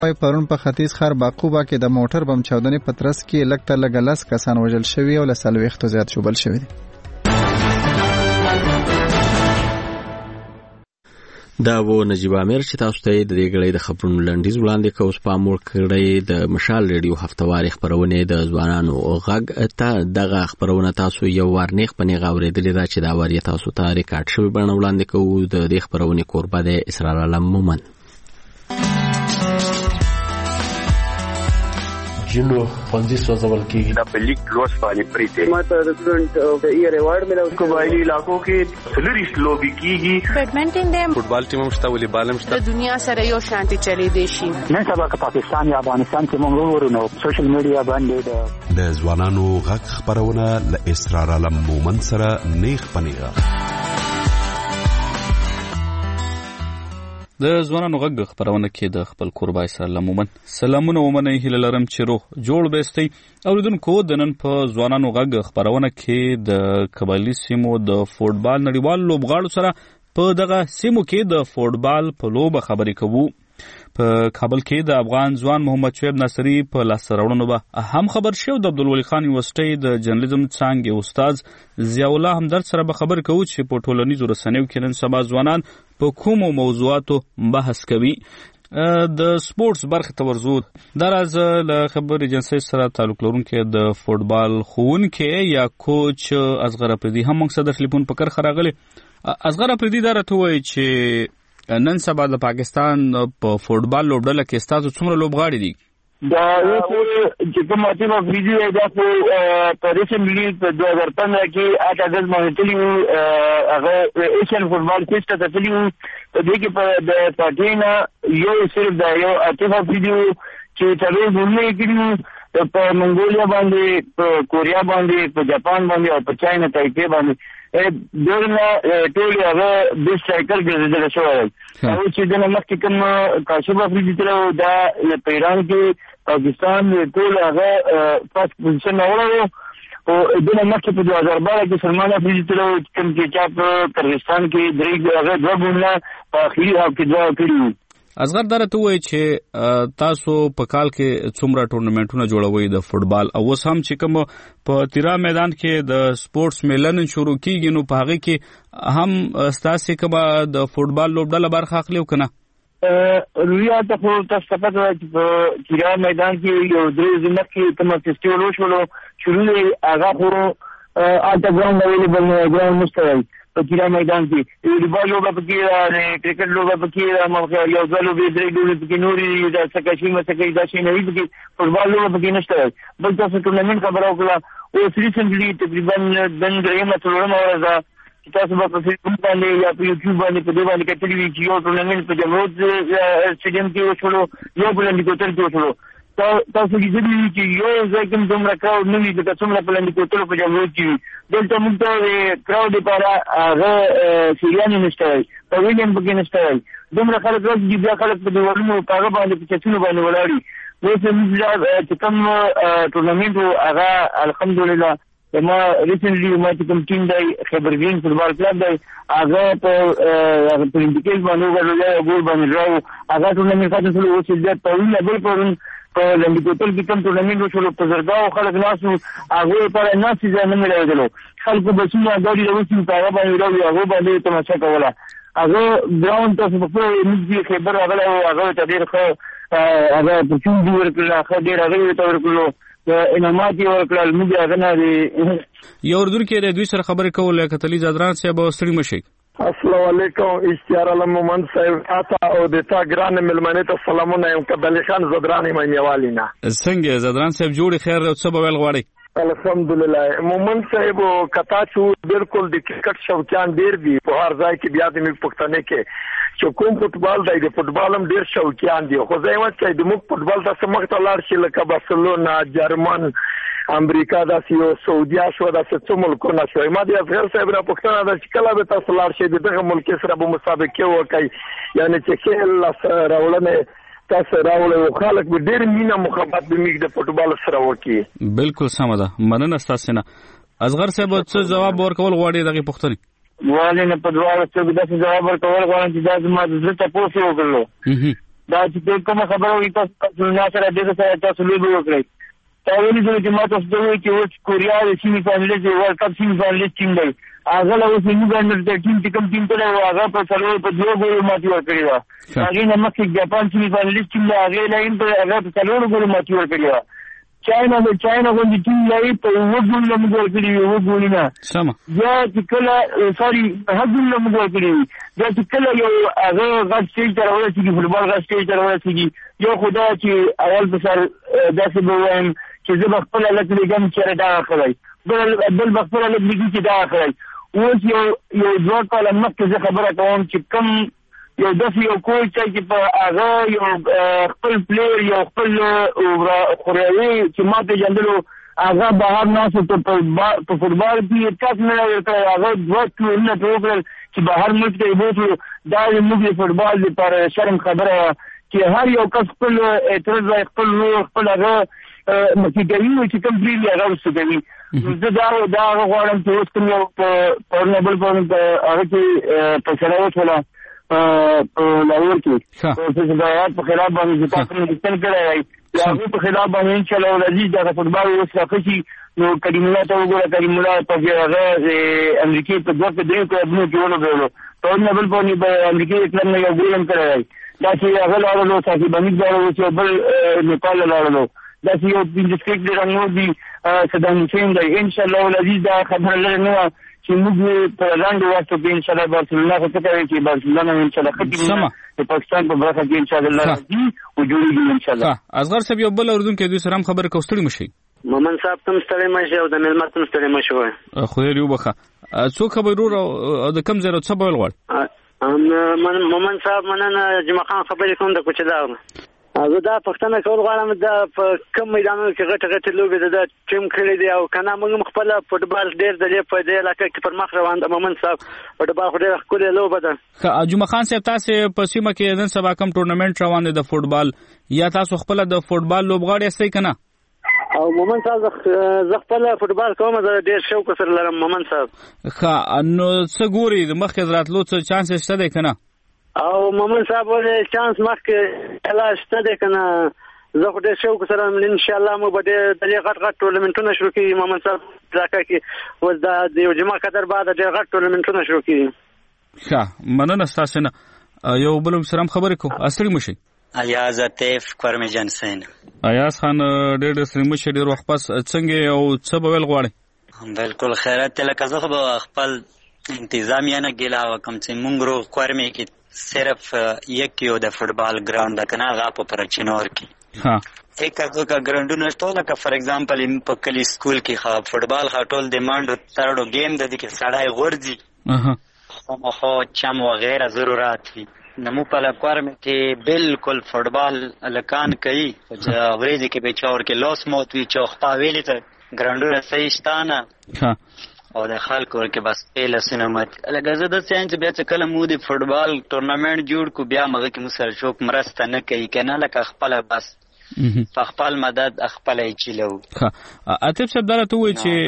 پرون په ختیځ ښار باقوبه کې د موټر بم چاودنې په ترڅ کې لږ تر لږه 10 کسان وژل شوي او له 40 زیات ژوبل شوي دي. دا و نجیب امیر چې تاسو ته د دې غړي د خبرونو لنډیز وړاندې کوم سپام ورکړی د مشال ریډیو هفتواري خبرونه د ځوانانو غږ ته دغه خبرونه تاسو یو ورنیخ پنې غوړېدلې دا چې دا وری تاسو ته ریکارډ شوی بڼه وړاندې کوو. د دې خبرونه قربا د اسرار علم مومن جنو پنځه سوځول کېږي دا په لیک لوس باندې پریته ماته د سټوډنټ د ایئر ایوارډ ملو قبایلی علاقو کې سلریش لوبي کېږي بیډمنټن دیم فوټبال ټیم هم شته والیبال هم شته د دنیا سره یو شانتي چلی دی شي. نن سبا که پاکستان یا افغانستان کې موږ ورونو سوشل میډیا باندې د ځوانانو غږ خبرونه ل اسرار علم مومن سره نیخ پنیغه د ځوانانو غږ خبرونه کې د خپل قربای سره لمومن سلامونه ومنه هله لرم چې روح جوړ بهستي اوریدونکو د نن په ځوانانو غږ خبرونه کې د قبایلی سیمو د فوټبال نړیوال لوبغاړو سره په دغه سیمو کې د فوټبال په لوبه خبرې کوو. په کابل کې د افغان ځوان محمد شعیب ناصری په لاسته راوړنو به هم خبر شو. د عبدالولي خان یونیورسيټي د جرنالیزم څانګې استاد ضیاء الله همدرد سره به خبر کوو چې په ټولنیزو رسنیو کې نن سبا ځوانان په کومو موضوعاتو بحث کوي. د سپورتس برخه ته ورزو دا راز له خبر ایجنسی سره تعلق لرونکي د فوټبال ښوونکی یا کوچ اصغر افریدي هم موږ سره د ټلیفون په کرخه راغلی. اصغر افریدي دا راته وایي چې نن سبا د پاکستان په فوټبال لوبډله کې ستاسو څومره لوبغاړي دي؟ دا چې کوم ټیم افریدي دا په ریسنټلی په 2015 کې 8 اگست باندې تللی هغه ایشین فوټبال فیسټا ته تللی په دې کې په د پټینا یو صرف دا یو ټیم افریدي چې تلو ګورنه کړي په منګولیا باندې په کوریا باندې په جاپان باندې او په چاینا تایپی باندې دورنا ټول هغه د سایکل ګرځیدل شوی او چې د مخکې کوم کاشف افریدي تر دا په ایران کې پاکستان ټول هغه فرست پوزیشن اورو او د مخکې په 2012 کې سلمان افریدي تر کوم چې چا په قزاقستان کې درې هغه دوه ګونه په اخیری هاف کې دوه کړی. اصغر دا راته وایي چې تاسو په کال کې څومره ټورنمنټونه جوړوي د فوټبال او اوس هم چې کوم په تیرا میدان کې د سپورتس میلن شروع کیږي نو په هغه کې هم تاسو کوم د فوټبال لوبډله برخه اخلي کنه؟ رویا ته خو تاسو پته چې په تیرا میدان کې یو درې ځله کې کوم فیسټیوال وشولو شروع هغه خو آلټا ګراوند اویلیبل نه ګراوند مستوي په تیرا میدان کې والیبال لوبه پکې ده کرکټ لوبه پکې ده مخ یو ځل به درې ډول پکې نوري د سکاشي مسکې دا شي نه وي پکې فوټبال لوبه پکې نشته بل تاسو ټورنمنت خبرو کړه او ریسنټلی تقریبا د درېمه څلورمه ورځ چې تاسو په فیسبوک باندې یا په یوټیوب باندې په دې باندې کتلی وی چې یو ټورنمنت په جمهوریت سټیډیم کې وشولو یو بل انډیکیټر کې وشولو تاسو کې دې چې یو ځکه دومره کراود نه وي چې څومره په انډیکیټر په جمهوریت کې دلته موږ ته کراود لپاره هغه سیریان نشته په ویلیم کې نشته دومره خلک راځي بیا خلک په دیوالونو په هغه باندې په چتونو باندې ولاړي نو چې کوم ټورنمنت هغه الحمدلله ما ریسنټلی ما چې کوم ټیم دی خبرګین فوټبال کلب دی هغه په انډیکیټر باندې وګورل ګول باندې راو هغه ټورنمنت خاطر څه وڅ دې په ویل بل پرون په انډیکیټر کې کوم ټورنمنت وشول په زرګاو خلک ناسو هغه پر ناسي ځای نه ملایدلو خلکو بچو غاډي راوځي په هغه باندې راو هغه باندې تماشا کوله هغه ګراوند ته په نږدې خبر راغله هغه ته ډیر ښه هغه په چون دی ورکړه هغه ډیر هغه ته ورکړو انعامات ورکړل موږ هغه نه یو ورdur کې د دوی سره خبرې کول کتلی زادران صاحب ستړي مشي. السلام علیکم اشتیار علم مومن صاحب تاسو او د تا ګران ملمنه ته سلامونه یم کبل خان زادران میوالینا څنګه زادران صاحب جوړ خیر او څه بویل غواړي؟ الحمدلله مومن صاحب کتا چې بالکل د کرکټ شوقیان ډیر دي په هر ځای کې بیا د موږ پښتنه کې چې کوم فوټبال دی د فوټبال هم ډیر شوقیان دي خو ځای وځي د موږ فوټبال تاسو مخ ته لاړ شي لکه بارسلونا جرمن امریکا داسې یو سعودیا شو داسې څو ملکونه شو ما د اصغر صاحب را پښتنه د کله به تاسو لاړ شي دغه ملک سره به مسابقه وکړي یعنی چې کله راولنه تاسو راولې خلک به ډېر مینه محبت به میګ د فوټبال سره وکړي. بالکل سم ده مننه تاسو نه. اصغر صاحب څه جواب ورکول غواړي دغه پوښتنې؟ والي نه په دواړو څه داسې جواب ورکول غواړم چې دا زما د زړه تاسو وکړلو دا چې کومه خبره وي تاسو نه سره دغه سره تاسو لوي وکړئ تا ویلي چې ما تاسو ته وایي چې اوس کوریا د سیمې فائنلیست ورلډ کپ سیمې فائنلیست ټیم دی هغه له اوس موږ انډر ټیم چې کوم ټیم ته هغه په څلور په 2 ګولو ماتې ورکړې وه هغې نه مخکې جاپان سیمې فائنلیست ټیم دی هغې لاین په هغه په 4 ګولو ماتې ورکړې وه چاینا غوندې ټیم لري په 7 ګولو موږ ورکړي 7 ګولونه بیا چې کله سوري 7 ګولو موږ ورکړي بیا چې کله یو هغه غټ سټیج ته راورسېږي فوټبال غټ سټیج ته راورسېږي یو خو دا چې اول په سر داسې به وایم چې زه به خپله لږ لګم چېرې دغه کړی بل به خپله لږ لګي چې دغه کړی اوس یو 2 کاله مخکې زه خبره کوم چې کوم یو داسې یو کوچ چې په هغه یو خپل پلیر یو خپل خوریوي چې ما پېژندلو هغه بهر ناست په فوټبال کې تاسو نه ورکړی هغه 2 ټورونه پرې وکړل چې بهر ملک ته یې بوتلو دا زموږ د فوټبال لپاره شرم خبره وه چې هر یو کس خپل اعتراض خپل روح خپل هغه مخکې کوي چې کوم پرېږدي هغه وروسته کوي زه دا هغه غواړم چې اوس کوم یو پرونه بل پرون په هغه کې فیصله وشوله په لاهور کې فیصلهات په خلاف باندې چې تاسو ملتن کړی وی د هغې په خلاف باندې انشاءالله العزیز دغه فوټبال اوس راښه شي نو کریم الله ته وګوره کریم الله په هغه امریکې په 2 کې 3 کلبونو کې ولوبېدلو پرونه بل پرونې په امریکې کلب نه یو ګول هم کړی وی دا چې هغه لاړلو صاحب حمید لاړلو چې بل نیپال لاړلو دا چې یو 5 ډېر نور دي صدام حسین دی انشاءالله العزیز دا خبره لري نه چې موږ په لاندې واسطو کې انشاءالله بارسلونا خو څه کوي چې بارسلونا انشاءالله ښه ټیم د پاکستان په برخه کې انشاءالله راځي او جوړېږي انشاءالله اصغر صاحب یو بل اردوونکی دوی سره هم خبرې کوو ستړي مه شئ مومن صاحب تم ستړی مه شئ او د مېلمه تم ستړی مه شئ خدای دې وبخښه څوک خبرې ورور او د کوم ځای څه به ویل غواړې مومن صاحب مننه جمعه خان خبرې کوم د کوچدار زه دا پوښتنه کول غواړم دا په کوم میدانونو کې غټې لوبې د ټیم کړی دی او که نه موږ هم خپله فوټبال ډېر د دې په دې علاقه کې پر مخ روان ده مومن صاحب فوټبال خو ډېره ښکلې لوبه ده جمعه خان صاحب تاسې په سیمه کې نن سبا کوم ټورنمنټ روان دی د فوټبال یا تاسو خپله د فوټبال لوبغاړی یاستئ که نه او مومن صاحب زه خپله فوټبال کوم زه ډېر شوق سره لرم مومن صاحب ښه نو څه ګوري د مخکې د راتلو څه چانس شته دی که نه او مومن صاحب ولې چانس مخکې لا شته دی که نه زه خو ډېر شوق سره انشاءالله موږ به ډېر د دې غټ ټورنمنټونه شروع کړي مومن صاحب علاقه کې اوس د یو جمعه قدر بعد ډېر غټ ټورنمنټونه شروع کړي ښه مننه ستاسو نه یو بل سره هم خبرې کوو ستړي مه شئ ایاز عطیف کرمجان حسین ایاز خان ډېر ستړي مه شئ ډېر وخت پس څنګه او څه به ویل غواړئ بالکل خیرات لکه زه خو به خپل انتظامیه نه ګیله وکړم چې موږ روغ کورمې کې صرف یک یو د فوټبال ګراوند ده که نه هغه په پرچینور کې ایکه دوکه ګراوندونه شته لکه فار ایگزامپل په کلي سکول کې فوټبال ټول د منډو ترړو گیم د دې کې سړی غورځي خو چم وغیره ضرورت وي نمو په لکورمې کې بالکل فوټبال لکان کوي ورځې کې به چاور کې لاس موت وي چې خپا ویلې ته ګراوندونه صحیح شته نه او د خلکو ورکې بس پیله سنمت لکه زه داسې یم چې بیا چې کله مو د فوټبال ټورنمنټ جوړ کړو بیا هغه کې مو سره څوک مرسته نه کوي که نه لکه خپله بس په خپل مدد خپله یې چیلو عاطف صاحب دا راته ووایي چې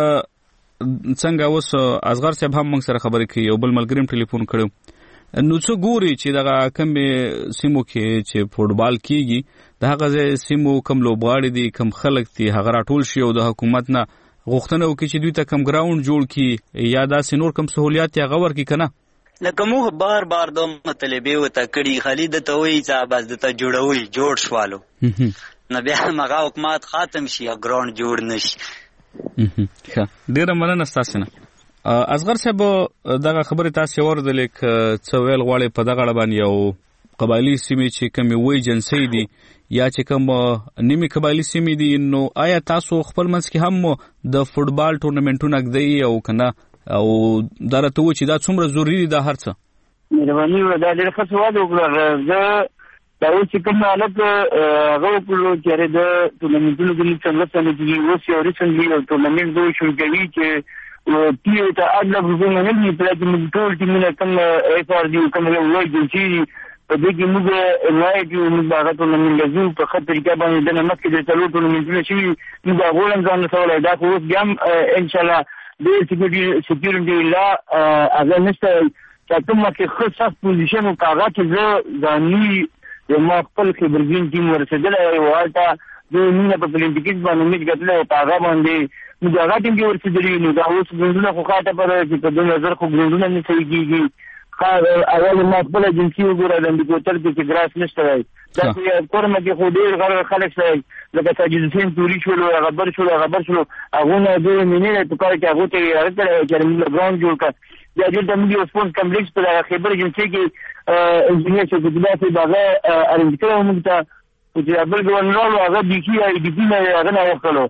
څنګه اوس اصغر صاحب هم موږ سره خبرې کوي یو بل ملګري هم ټلیفون کړی نو څه ګوري چې دغه کومې سیمو کې چې فوټبال کیږي د هغه سیمو کوم لوبغاړي دي کوم خلک دي هغه راټول شي او د حکومت نه غوښتنه وکړي چې دوی ته کم ګراوند جوړ کړي یا داسې نور کم سهولیات یې هغه ورکړي که نه لکه موږ بار بار دا مطلبې ورته کړي خالي درته وایي چې بس درته جوړوئ جوړ شوالو نو بیا هغه حکومت ختم شي او ګراوند جوړ نه شي ښه ډېره مننه ستاسې نه اصغر صاحب دغه خبرې تاسې واورېدلې که څه ویل غواړئ په دغه اړه باندې یو قبایلي سیمې چې کومې وایي جنسۍ دي یا چې کوم نیمې قبایلي سیمې دي نو آیا تاسو خپل منځ کې هم د فوټبال ټورنمنټونه ږدئ او که نه او دا راته ووایي چې دا څومره ضروري دي دا هر څه مهرباني وکړه دا ډېر ښه سوال وکړه زه دا اوس چې کوم حالت هغه وکړو چې د ټورنمنټونو کې موږ څنګه څنګه کېږي اوس یو ریسنټلي یو ټورنمنټ دوی شروع کوي چې ټیو ته اډله روپۍ نه لګي په کې موږ ټول ټیمونه کوم ایف آر دي کوم یو لوی جنسي دي په دې کې موږ انوایټ یو موږ هغه ټورنمنټ لګو په ښه طریقه باندې د نه مخکې د څلور ټورنمنټونه شوي موږ هغه هم ځان رسولی دا خو اوس بیا هم انشاءالله ډېر سکیورټي لا هغه نشته چې کومه کې ښه سخت پوزیشن و که هغه کې زه ځاني ما خپل خبرګین ټیم ورسېدلی و هلته د مینه په پلینټیکس باندې میچ ګټلی و په هغه باندې نو د هغه ټیم کې ورسېدلي نو دا اوس ګروندونه خو خاطه پر چې په 2000 خو ګروندونه نه صحیح کېږي اول ما خپل ایجنسي وګوره د امریکوتر کې چې ګراس نشته دی دا کورمه کې خو ډېر غیر خلک سره لکه ساجد حسین توري شولو غبر شولو هغه نه ډېر مینې په کار کې هغه ته یې راځي چې موږ ګراوند جوړ کړ د دې د موږ سپورت کمپلیکس په خبر ایجنسي کې انجینیر شفیع الله باغه ارنج کړو موږ ته چې بل ګورنر هغه دیکي ای ډي پی نه هغه نه وکړو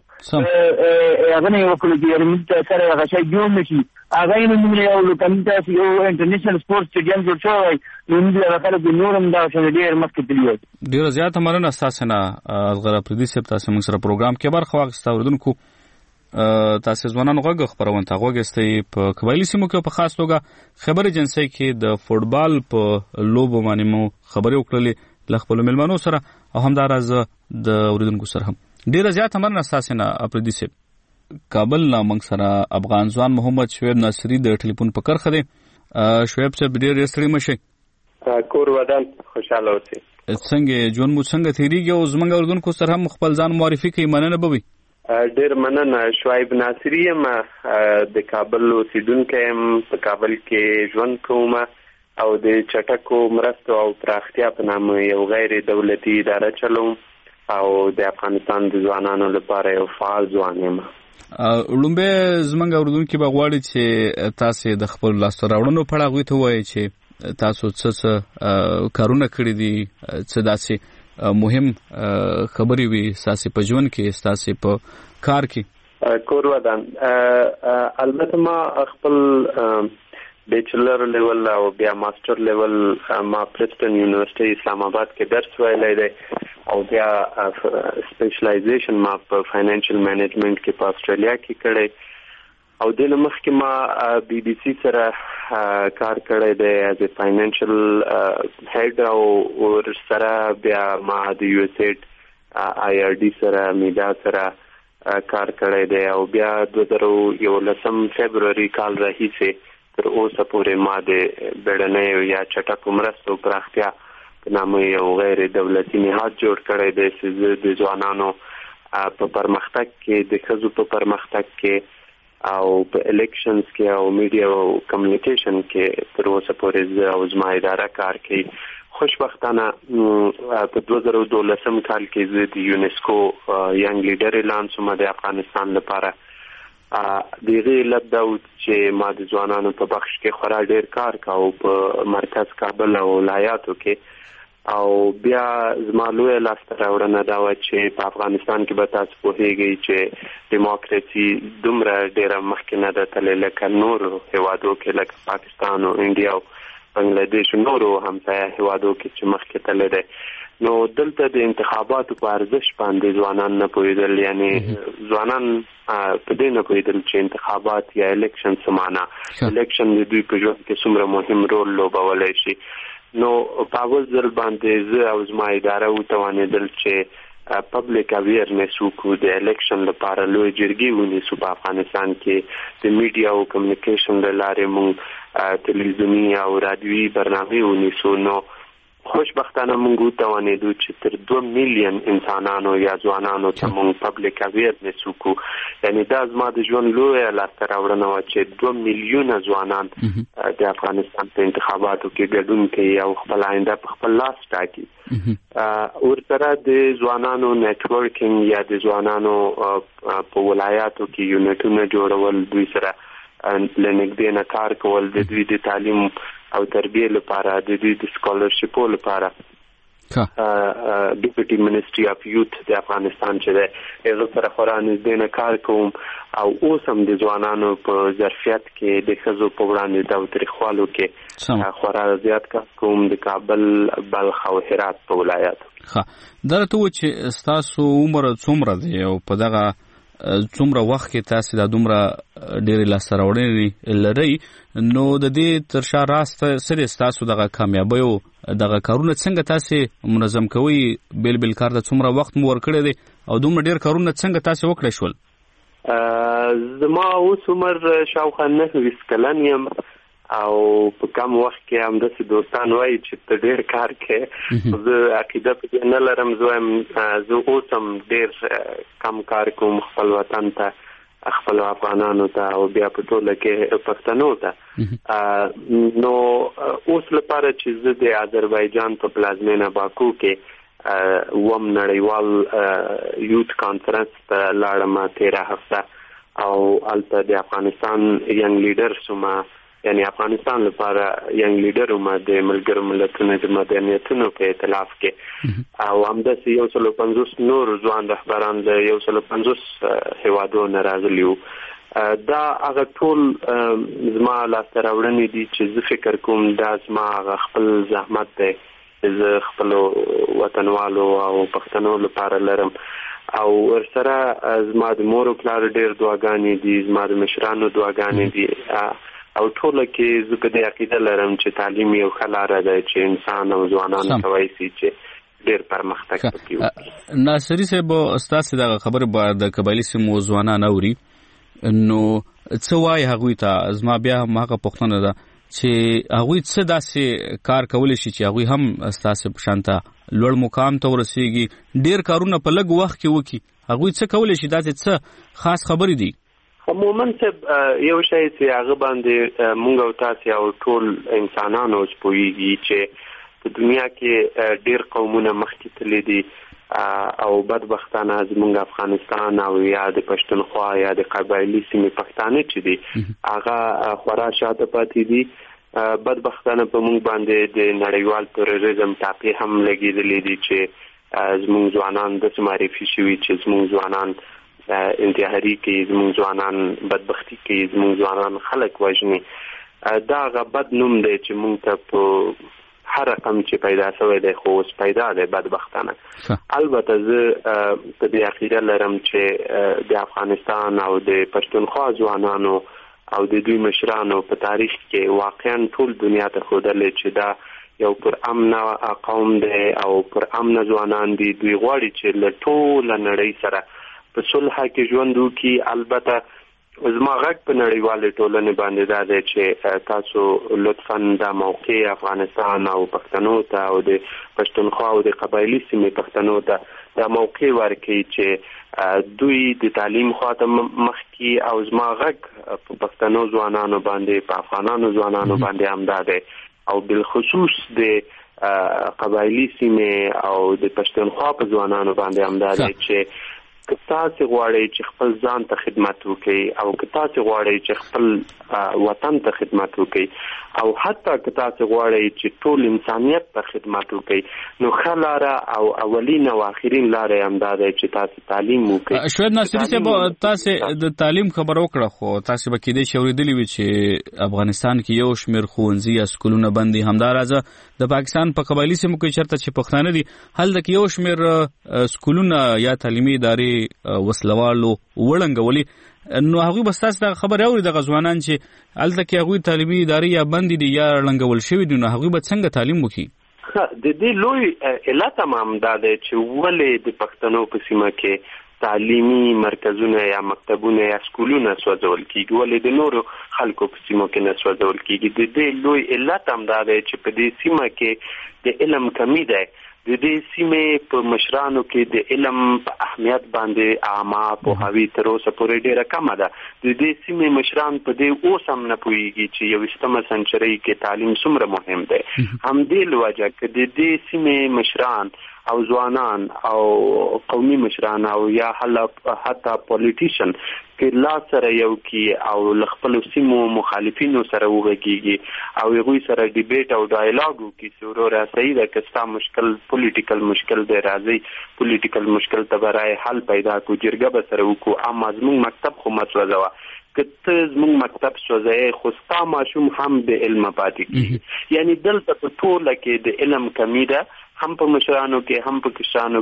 هغه نه وکړو چې موږ سره هغه شی جوړ نشي هغه یې موږ یو کمیټه یو انټرنیشنل سپورت سټیډیم جوړ شوی نو موږ هغه خلک نورم دا څنګه ډیر مخکې تللی ډیر زیات مننه تاسو نه غره پردي سپ تاسو موږ سره پروګرام کې برخه واخیسته اوردونکو تاسو ځوانانو غږ خبرونه تا غوښتي په قبایلی سیمو کې په خاص توګه خبر ایجنسی کې د فوټبال په لوبو باندې مو خبرې وکړلې لخپل ملمنو سره او همدارز د اوریدونکو سره هم ډیر زیات مننه تاسو نه پردي سپ کابل نه موږ سره افغان ځوان محمد شعیب ناصری د ټلیفون په کرخه دی شعیب صاحب ډیر ستړي مشه کور ودان خوشاله اوسئ څنګه ژوند مو څنګه تیریږي او زمونږ اوریدونکو سره هم خپل ځان معرفي کوي مننه به وي ډیر مننه شعیب ناصری یم د کابل اوسیدونکی یم په کابل کې ژوند کوم او د چټکو مرستو او پراختیا په نامه یو غیر دولتي اداره چلوم او د افغانستان د ځوانانو لپاره یو فعال ځوان یم لومبه زمونږ اوریدونکو به غواړي چې تاسو د خپل لاسته راوړنو په اړه ته وایي چې تاسو څه کارونه کړی دي څه داسې مهم خبرې وي تاسو په ژوند کې تاسو په کار کې کور ودان البته ما خپل بیچلر لیول او بیا ماستر لیول ما پرستون یونیورسيټي اسلام آباد کې درس ویلی دی او بیا سپیشلایزیشن ما په فاینانشل مینجمنت کې په استرالیا کې کړی او د مخکې ما بي بي سي سره کار کړی دی از ا فاینانشل هیډ او ور سره بیا ما د یو اس آی آر ډي سره میډا سره کار کړی دی او بیا 2011 فبرवरी کال راهیسې تر اوسه پورې ما د بیړنۍ یا چټکو مرستو پراختیا په نامه یو غیر دولتي نهاد جوړ کړی دی چې د ځوانانو په پرمختګ کې د ښځو په پرمختګ کې او په الیکشنز کې او میډیا او کمیونیکیشن کې تر اوسه پورې زه او زما اداره کار کوي خوشبختانه په 2012 کال کې زه د یونیسکو ینګ لیډر اعلان شوم د افغانستان لپاره دغه علت دا چې ما د ځوانانو په بخش کې خورا ډیر کار کاوه په مرکز کابل او ولایاتو کې او بیا زما لوی لاسته راوړنه دا و چې په افغانستان کې به تاسو پوهیږئ چې دیموکراسي دومره ډیره مخکې نه ده تللې لکه نورو هیوادو کې لکه پاکستان او انډیا او بنگلاديش نورو همسایه هیوادو کې چې مخکې تللې ده نو دلته د انتخاباتو په ارزش باندې ځوانان نه پوهېدل یعنی ځوانان په دې نه پوهېدل چې انتخابات یا الیکشن څه معنا الیکشن د دوی په ژوند کې څومره مهم رول لوبولی شي نو په اول ځل باندې زه او زما اداره وتوانېدل چې پبلک اویرنس وکړو د الیکشن لپاره لوی جرګې ونیسو په افغانستان کې د میډیا او کمیونیکیشن له لارې موږ تلویزیوني او رادیوي برنامې ونیسو نو خوشبختانه موږ وتوانېدو چې تر 2 میلیون انسانانو یا ځوانانو ته موږ پبلک اویرنس وکړو یعنی دا زما د ژوند لویه لاسته راوړنه وه چې 2 میلیونه ځوانان د افغانستان په انتخاباتو کې ګډون کوي او خپل آینده په خپل لاس ټاکي ورسره د ځوانانو نیټورکینګ یا د ځوانانو په ولایاتو کې یونټونه جوړول دوی سره لنګدې نه کار کول د دوی د تعلیم او تربیه لپاره د دوی د سکالرشپو لپاره ډیپټي منسټري اف یوث د افغانستان چې ده هغه سره خورا نږدې نه کار کوم او اوس هم د ځوانانو په ظرفیت کې د ښځو په وړاندې د تاوتریخوالو کې خورا زیات کار کوم د کابل بلخ او هرات په ولایاتو دا ته و چې ستاسو عمر څومره دی او په دغه څومره وخت کې تاسو د دومره ډېرې لاسته راوړنې لرئ نو د دې تر شا راست سره تاسو دغه کامیابی او دغه کارونه څنګه تاسو منظم کوئ بیل کار د څومره وخت مو ورکړی دی او دومره ډېر کارونه څنګه تاسو وکړی شول زما اوس عمر شاوخوا 29 کلن یم او په کم وخت کې هم داسې دوستان وایي چې ته ډېر کار کوې. زه عقیده پکې نه لرم، زه اوس هم ډېر کم کار کوم خپل وطن ته، خپل افغانانو ته او بیا په ټوله کې پښتنو ته. نو اوس لپاره چې زه د آذربایجان په پلازمینه باکو کې وم نړیوال یوت کانفرنس ته لاړم 13 هفته، او هلته د افغانستان ینګ لیډرز وم، یعنی افغانستان لپاره ینګ لیډر وم د ملګرو ملتونو د مدنیتونو په ائتلاف کې، او همداسې 150 نور ځوان رهبران د 150 هیوادونو راغلي وو. دا هغه ټول زما لاسته راوړنې دي چې زه فکر کوم دا زما هغه خپل زحمت دی چې زه خپلو وطنوالو او پښتنو لپاره لرم، او ورسره زما د مور او پلار ډېر دعاګانې دي، زما د مشرانو دعاګانې دي، او ټوله کې زه په دې عقیده لرم چې تعلیم یو ښه لاره ده چې انسان او ځوانان کولی شي چې ډېر پرمختګ پکې وکړي. ناصري صاحب، ستاسې دغه خبره به د قبایلي سیمو ځوانان اوري، نو څه وایي هغوی ته؟ زما بیا هم هغه پوښتنه ده چې هغوی څه داسې کار کولی شي چې هغوی هم ستاسې په شان ته لوړ مقام ته ورسېږي، ډېر کارونه په لږ وخت کې وکړي؟ هغوی څه کولی شي؟ داسې څه خاص خبرې دي؟ عموما یو شی چې هغه باندې مونږ او تاسې او ټول انسانان اوس پوهېږي چې په دنیا کې ډېر قومونه مخکې تللي دي، او بدبختانه زمونږ افغانستان او یا د پښتونخوا یا د قبایلي سیمې پښتانه چې دي هغه خورا شاته پاتې دي. بدبختانه په مونږ باندې د نړیوال تروریزم ټاپې هم لګېدلې دي چې زمونږ ځوانان داسې معرفي شوي چې زمونږ ځوانان انتحاري کوي، زمونږ ځوانان بدبختي کوي، زمونږ ځوانان خلک وژني. دا هغه بد نوم دی چې مونږ ته په هر رقم چې پیدا شوی دی خو اوس پیدا دی بدبختانه. البته زه په دې عقیده لرم چې د افغانستان او د پښتونخوا ځوانانو او د دوی مشرانو په تاریخ کې واقعا ټول دنیا ته ښودلی چې دا یو پر امنه قوم دی او پر امنه ځوانان دي. دوی غواړي چې له ټوله نړۍ سره په صلح کې ژوند وکړي. البته زما غږ په نړیوالې ټولنې باندې دا دی چې تاسو لطفاً دا موقع افغانستان او پښتنو ته او د پښتونخوا او د قبایلي سیمې پښتنو ته دا موقع ورکړي چې دوی د تعلیم خواته مخکې، او زما غږ په پښتنو ځوانانو باندې په افغانانو ځوانانو باندې هم دا دی، او بالخصوص د قبایلي سیمې او د پښتونخوا په ځوانانو باندې هم دا دی چې که تاسې غواړئ چې خپل ځان ته خدمت وکړئ، او که تاسې غواړئ چې خپل وطن ته خدمت وکړئ، او حتی که تاسې غواړئ چې ټول انسانیت ته خدمت وکړئ، نو ښه لاره او اولین او آخرین لاره یې همدا دی چې تاسې تعلیم وکړئ. شاید ناصري صاحب تاسې د تعلیم خبره وکړه، خو تاسې به کېدای شي اورېدلي وي چې افغانستان کې یو شمېر ښوونځي یا سکولونه بند دي. همداراځه د پاکستان په قبایلي سیمو کې چېرته چې پښتانه دي هلته کې یو شمېر سکولونه یا تعلیمي ادارې وسلوالو وړنګولي، نو هغوی به ستاسې دغه خبرې اوري دغه ځوانان چې هلته کې هغوی تعلیمي ادارې یا بندې دي یا ړنګول شوي دي، نو هغوی به څنګه تعلیم وکړي؟ د دې لوی علت هم دا دی چې ولې د پښتنو په سیمه کې تعلیمي مرکزونه یا مکتبونه یا سکولونه سوځول کېږي، ولې د نورو خلکو په سیمو کې نه سوځول کېږي؟ د دې لوی علت هم دا دی چې په دې سیمه کې د علم کمی دی. د دې سیمې په مشرانو کې د علم په اهمیت باندې عامه پوهاوی تر اوسه پورې ډېره کمه ده. د دې سیمې مشران په دې اوس هم نه پوهېږي چې 21مه سنچرۍ کې تعلیم څومره مهم دی. همدې له وجه که د دې سیمې مشران او ځوانان او قومي مشران او یا حتی پولیټیشن کې لا سره یو کې او له خپلو سیمو مخالفینو سره وغږېږي او هغوی سره ډیبیټ او ډایلاګ وکړي چې وروره صحیح ده که ستا مشکل پولیټیکل مشکل دی، راځئ پولیټیکل مشکل ته به رای حل پیدا کړو، جرګه به سره وکړو، اما زموږ مکتب خو مه سوځوه. که ته زموږ مکتب سوځوې خو ستا ماشوم هم بې علمه پاتې کېږي. یعنی دلته په ټوله کې د علم کمی ده، هم په مشرانو کې هم په کشرانو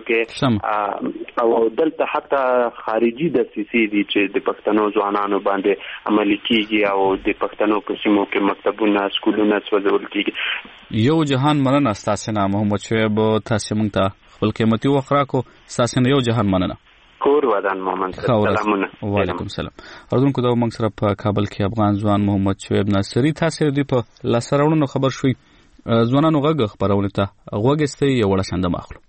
کې، او دلته حتی خارجي دسیسې دي چې د پښتنو ځوانانو باندې عملي کېږي او د پښتنو په سیمو کې مکتبونه سکولونه سوځول کېږي. یو جهان مننه ستاسې نه محمد شعیب، تاسې موږ ته خپل قیمتي وخت راکړو. ستاسې نه یو جهان مننه. کور ودان مومن سلامونه وعلیکم السلام. اردوونکو دا موږ سره په کابل کې افغان ځوان محمد شعیب ناصری تاسو دوی په لاسراونو خبر شوي ځوانانو غږ خبرونه ته غوږستې یو وړ شاند ماخلو.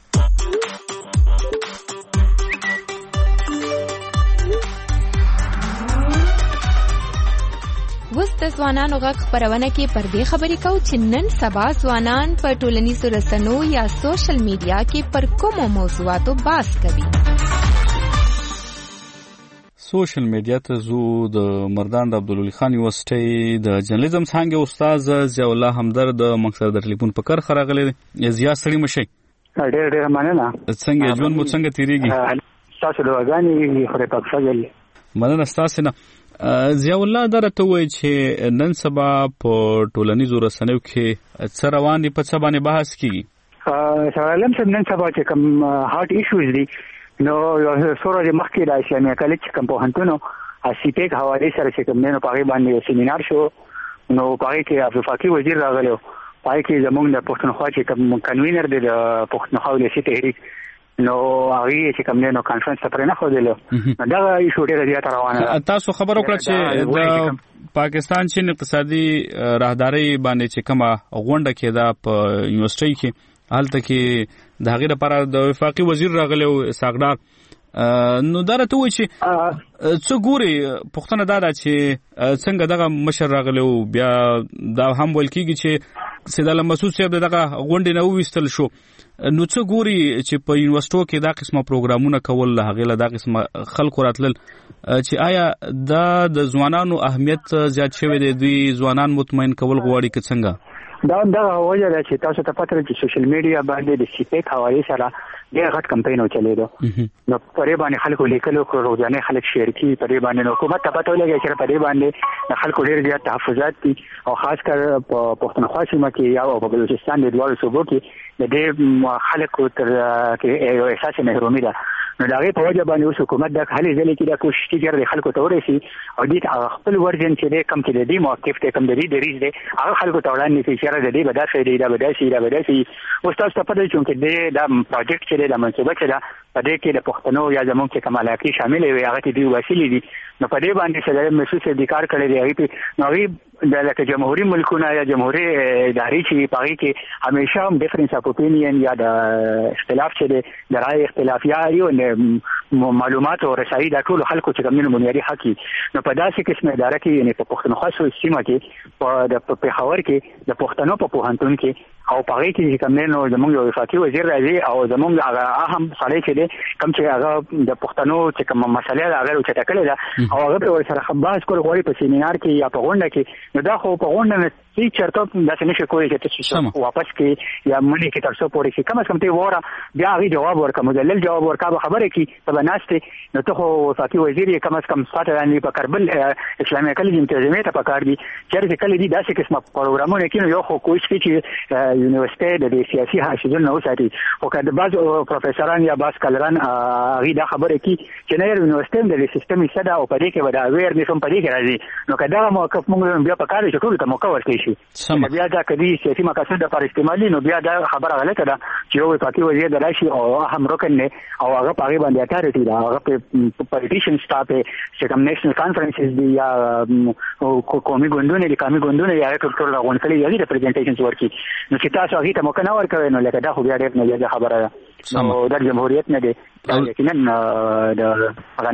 وس د ځوانانو غږ خبرونه کې پر دې خبرې کوو چې نن سبا ځوانان په ټولنیزو رسنیو یا سوشل میډیا کې پر کومو موضوعاتو بحث کوي. سوشل میډیا ته زو د مردان د عبدالولي خان یونیورسيټي د جرنالیزم څانګې استاد ضیاء الله همدرد د مقصد د ټلیفون په کار خراغلی ضیاء سړی مشي ډېر مننه. څنګه ژوند مو څنګه تیریږي؟ تاسو دعاګانې خدای پاک فضل. مننه تاسو نه. ضیاء الله درته وایي چې نن سبا په ټولنیزو رسنیو کې څه روان دي په څه باندې بحث کیږي؟ سوالم چې نن سبا چې کوم هارت ایشوز دي نو یو سره د مخکې د اسلامي کالج چې کوم پوهنتونو اسیپیک حواله سره چې کوم نه په باندې سیمینار شو نو پای کې عبدالفقی وزیر راغلو پای کې زموږ د پښتونخوا چې کوم کنوینر د پښتونخوا ولسی تحریک نو هغه چې کوم نه کانفرنس ته پرې نه خو دا ایشو ډیره زیاته روانه. تاسو خبر وکړه چې د پاکستان چین اقتصادي راهداري باندې چې کومه غونډه کې دا په یونیورسيټي کې حالت کې د هغې لپاره د وفاقي وزیر راغلی او اسحاق نو دا راته وایي چې څه ګوري پوښتنه دا ده چې څنګه دغه مشر راغلی او بیا دا هم ویل کېږي چې سید الله مسعود صاحب دغه غونډې نه وویستل شو نو څه ګوري چې په یونیورسيټو کې دا قسمه پروګرامونه کول له هغې له دا قسمه خلکو راتلل چې آیا دا د ځوانانو اهمیت زیات شوی دی دوی ځوانان مطمئن کول غواړي که څنګه؟ دا وجه ده چې تاسو ته پته چې سوشل میډیا باندې د سیپیک حواله سره ډېر غټ کمپاین وچلیدو نو پرې باندې خلکو لیکلو روزانه خلک شیر کی پرې باندې حکومت ته پته ولګي چې پرې باندې خلکو ډېر زیات تحفظات دي او خاص کر په پښتونخوا سیمه کې یا په بلوچستان د دوه صوبو کې د دې خلکو تر کې یو احساس محرومي ده نو دا غي په وجه باندې اوس حکومت د هلي ځلې کې د کوشش کوي خلکو ته ورسي او دې خپل ورجن چې کم کې د دې موقف ته کم د دې ریز دي هغه خلکو ته وړاندې کوي چې د دې بداسه دی دا بداسي اوس تاسو ته پته چې د دا پروجیکټ چې د منصوبه چې دا په دې کې د پښتنو یا زموږ چې کمالاکی شامل وي هغه دې وسیلې دي نو په دې باندې چې محسوس دي کار کړی دی هغه نو د لکه جمهوریت ملکونه یا جمهوریت ادارې چې پاره کې همیشه هم ډیفرنس اف اپینین یا د اختلاف چې د رائے اختلاف یا یو معلومات او رسایي د ټول خلکو چې کومه بنیادی حق نو په داسې قسمه اداره کې یعنی په پښتونخوا سیمه کې په پېښور کې د پښتنو په پوهنتون کې او پاره کې کوم نه زموږ یو وفاقي وزیر راځي او زموږ هغه اهم سړی چې دی کوم چې هغه د پښتنو چې کوم مسله هغه او چې ټکلې ده او هغه ور سره خبرې کول غواړي په سیمینار کې یا په غونډه کې نو دا خو په غونډه نه چې چرته داسې نشي کولی چې تاسو واپس کې یا مونږ کې تاسو پورې شي کم از کم ته وره بیا غي جواب ورکړه مدلل جواب ورکړه خبره کې په بناسته نو ته خو وفاقي وزیر کم از کم ساته باندې په کربل اسلامي کالج انتظامیت په کار دي چې کله دي داسې قسمه پروګرامونه کې یو خو کوشش کوي چې یونیورسيټي د سیاسي حاشیه نه وساتي او کله بعض پروفیسوران یا بعض کلران غي دا خبره کې چې نه یونیورسيټي د سیستم صدا او په دې کې ودا اویر نشم په دې کې راځي نو کدا موقف موږ بیا په کار کې ټول ته موقف ورکړي بیا دا کدي سیاسي مقاصد لپاره استعمالي نو بیا دا خبره غلطه ده چې یو وفاقي وزیر د راشي او هم رکن نه او هغه پاره باندې اتارټي دا هغه په پولیټیشن سټاپ چې کوم نېشنل کانفرنسز دی یا قومي ګوندونه دي قومي ګوندونه یا ټول غونډې یې ریپرزنټیشنز ورکي نو چې تاسو هغه ته موقع نه ورکوي نو لکه دا خو بیا ډېر نه خبره ده نو د جمهوریت نه دی یقینا د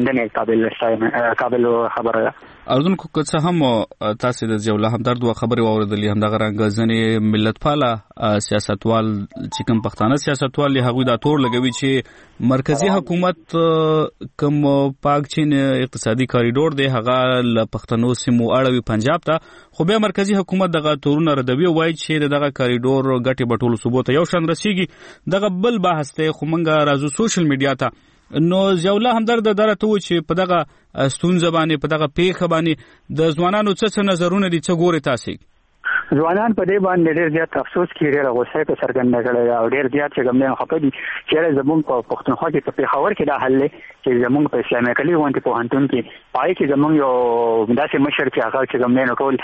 غندنې قابل خبره ده اردن کو څه هم تاسو د ضیاء الله همدرد و خبري واوریدلې هم دغه رنګ ځنې ملت پاله سیاستوال چې کوم پښتانه سیاستوال له هغوی دا تور لګوي چې مرکزی حکومت کوم پاک چین اقتصادي کاریډور دی هغه ل پښتنو سیمو اړوي پنجاب ته خو بیا مرکزی حکومت دغه تورونه ردوي وایي چې دغه کاریډور ګټي بټول ثبوت یو شان رسیږي دغه بل بحث ته خو منګه راځو سوشل میډیا ته نو ضیاء الله همدرد درته و چې په دغه ستونزه باندې په دغه پیښه باندې د ځوانانو څه نظرونه دي څه ګوري تاسو ځوانان په دې باندې ډېر زیات افسوس کوي ډېر غوسه په څرګنده کړي او ډېر زیات چې ګمنه خپه دي چې زموږ په پښتونخوا کې په پیښور کې دا حل چې چې زمونږ په اسلامي کلی وانت په هانتون کې پای کې زمونږ یو داسې مشر چې هغه چې زمونږ ټول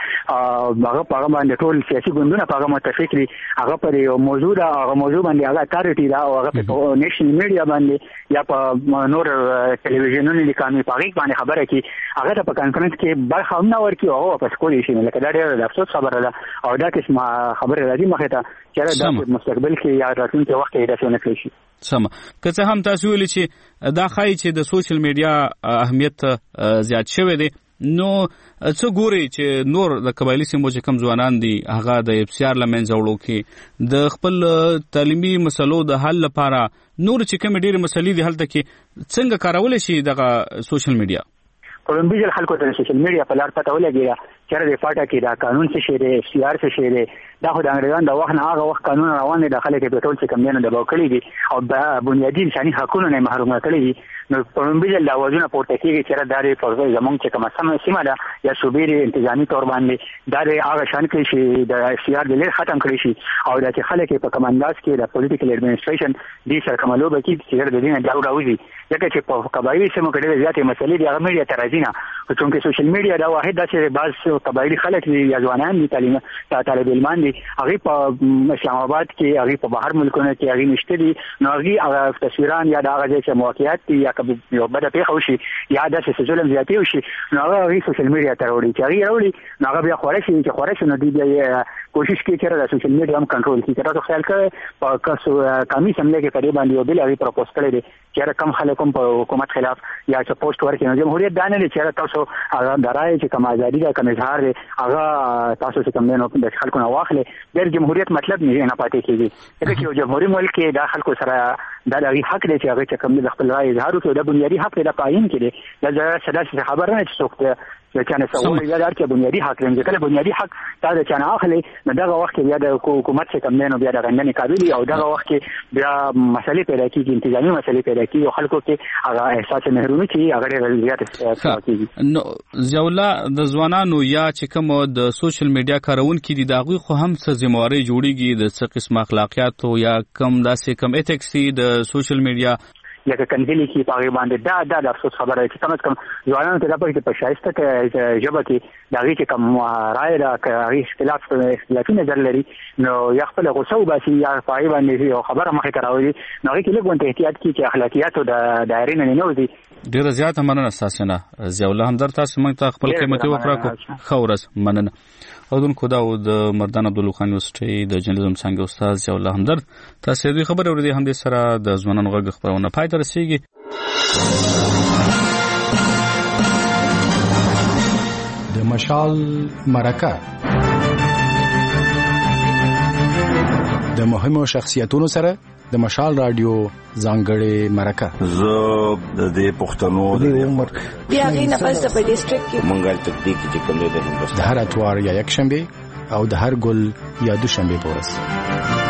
هغه په باندې ټول سیاسي ګوندونه په متفق دي هغه پر یو موضوع دا هغه موضوع باندې هغه اتارټي دا او هغه په نېشنل میډیا باندې یا په نور ټلویزیونونو لیکامي په باندې خبره کی هغه په کانفرنس کې برخه هم نه ورکي او واپس کولی شي لکه دا ډېر د افسوس خبره ده او دا قسمه خبره راځي مخه ته چې د مستقبل کې یا راتلونکي وخت کې دا څه نه کوي سم که څه هم تاسو ویل چې دا خای چې د سوشل میډیا اهمیت زیات شوی دی نو څه ګوري چې نور د قبایلی سیمو چې کم ځوانان دي هغه د افسیار لمنځه وړو کې د خپل تعلیمي مسلو د حل لپاره نور چې کوم ډېر مسلې دي هلته کې څنګه کارول شي دغه سوشل میډیا کولمبیا خلکو ته سوشل میډیا په لار پته ولګي چې د فاټا کې دا قانون څه شی دی سیار څه شی دی دا خو د انګریزانو د وخت نه هغه وخت قانون روان دی د خلکو په ټول څه کم نه د باکلی دي او د بنیادی انساني حقوقو نه محروم کړي دي نو کولمبیا د اوازونه پورته کیږي چې دا د فرض زمونږ چې کومه سیمه ده یا صوبې انتظامی تور باندې دا د هغه شان کې شي د سیار د لیر ختم کړي شي او د خلکو په کمانډاس کې د پولیټیکل اډمنستریشن د سرکمالو بکی چې د دین دا راوځي ځکه چې په قبایلی سیمو کې ډېر زیاتې مسلې د هغه میډیا ترازینه چې سوشل میډیا دا واحد چې بعض قبایلی خلک یا ځوانان دي تعلیم طالب علمان دي هغه په اسلام آباد کې هغه په بهر ملکونو کې هغه نشته دي نو هغه تصویران یا د هغه چې موقعیت دي یا یو بده پیښه وشي یا د ظلم زیاتی وشي نو هغه سوشل میډیا ته وړي چې هغه وړي نو هغه بیا خورشي نو دی بیا کوشش کوي چې د سوشل میډیا هم کنټرول کړي تاسو خیال کړئ په کاسو کمی سملې کې په دې باندې یو بل هغه پروپوز کړی دی چې کم خلکو په حکومت خلاف یا چې پوسټ ورکړي نو جمهوریت دانه لري چې تاسو هغه درای چې کوم ازادي ده کوم اظهار دی هغه تاسو چې کوم نه د خلکو نه واخلې د جمهوریت مطلب نه پاتې کیږي ځکه چې یو جمهوریت ملک کې د خلکو سره د هغه حق دی چې هغه چې کوم د خپل رائے اظهار وکړي د بنیادی حق د پاین کې دی دا ساده خبره نه څوک د چانه سوال یا د هر بنیادی حق لري کله بنیادی حق دا د چانه اخلي نو دغه وخت بیا د حکومت څخه کم نه بیا د غندنې قابلیت او دغه وخت بیا مسلې پیدا کیږي انتظامی مسلې پیدا کیږي او خلکو کې هغه احساس محرومي چې هغه زیات کیږي نو ځولا د ځوانانو یا چې کوم د سوشل میډیا کارون کې دي داغوی خو هم څه ذمہواری جوړیږي د څه قسم اخلاقیات یا کم داسې کم ایتکس دي د سوشل میډیا لکه کنځلې کې په باندې دا د افسوس خبره چې کم از کم ځوانانو ته د په شایسته کې ژبه کې دغه چې کوم رائے را کوي اختلافي نظر لري نو یا خپل غوسه وباسي یا پای باندې یو خبره مخې ته راوړي نو هغه کې لږ احتیاط کوي چې اخلاقیات او د دایره نه نوځي ډیره زیاته مننه تاسو نه ضیاء الله همدرد تاسو موږ ته خپل قیمتي وخت راکو خورس مننه اودونکو دا د مردان عبدالخان یونیورسيټي د جرنالیزم څنګه استاد ضیاء الله همدرد تاسو دې خبر اورئ هم دې سره د ځوانانو غږ خبرونه پای ته رسیږي د مشال مرکه د مهمو شخصیتونو سره د مشال رادیو ځانګړې مرکه زه د پښتنو د عمر بیا غي نه پس په ډیسټریکټ کې منګل تکتیک چې کوم دی د هر اتوار یا یک شنبه او د هر ګل یا دوشنبه پورس